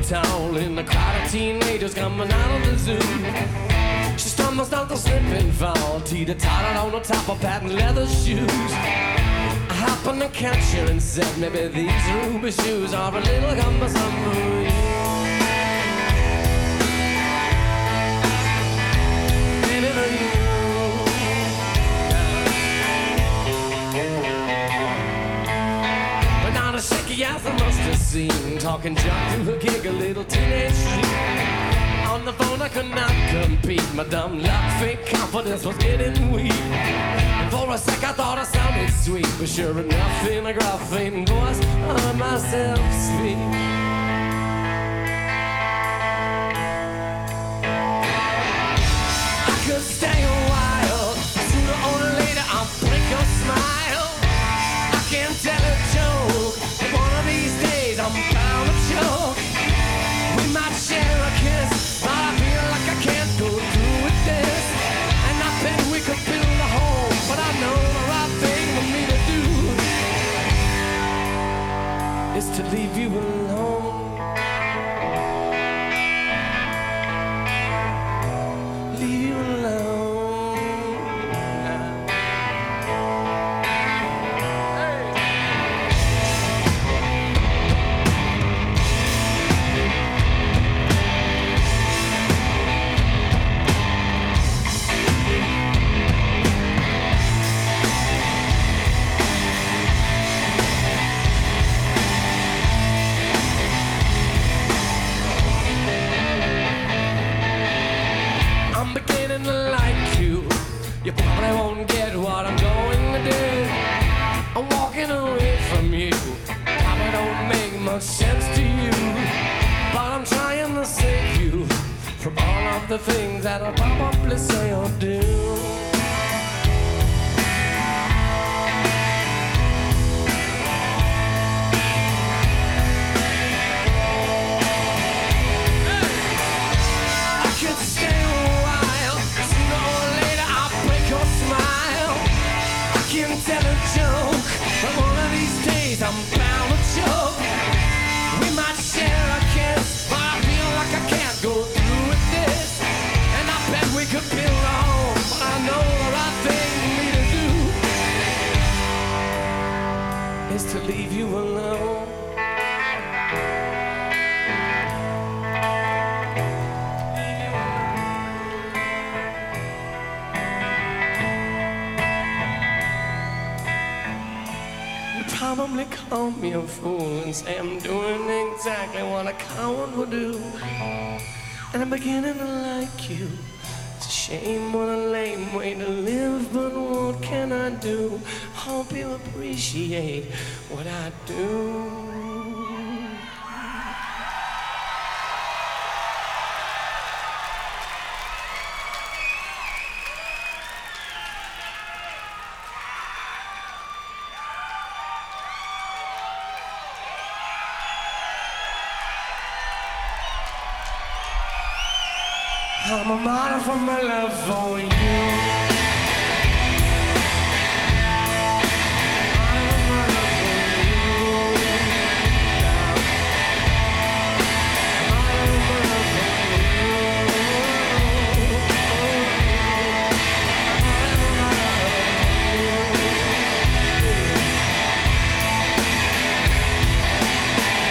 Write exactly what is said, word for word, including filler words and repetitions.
tall in the crowd of teenagers coming out of the zoo. She stumbles down the slip and fall, teeter-tottered on the top of patent leather shoes. I happened to catch her and said, maybe these ruby shoes are a little cumbersome for you. Maybe for you. But now the shaky ass I must have seen, talking junk to a gig, a little teenage street. On the phone I could not compete, my dumb luck, fake confidence was getting weak. And for a sec I thought I sounded sweet, but sure enough in a gruff faint voice I heard myself speak. I could stay a while, sooner or later I'll break your smile. I can't tell a joke, but one of these days I'm bound to choke. We might share a kiss, but I feel like I can't go through with this. And I bet we could build a home, but I know the right thing for me to do is to leave you alone. Leave you alone. You probably won't get what I'm going to do. I'm walking away from you, probably don't make much sense to you, but I'm trying to save you from all of the things that I'll probably say or do. I could stay a while, sooner or later I'll break your smile. I can tell a joke, but one of these days I'm bound to choke. We might share a kiss, but I feel like I can't go through with this. And I bet we could build a home, but I know the right thing for me to do is to leave you alone. Probably call me a fool and say I'm doing exactly what a coward would do. And I'm beginning to like you. It's a shame, what a lame way to live, but what can I do? Hope you appreciate what I do. I'm a model for my love for you.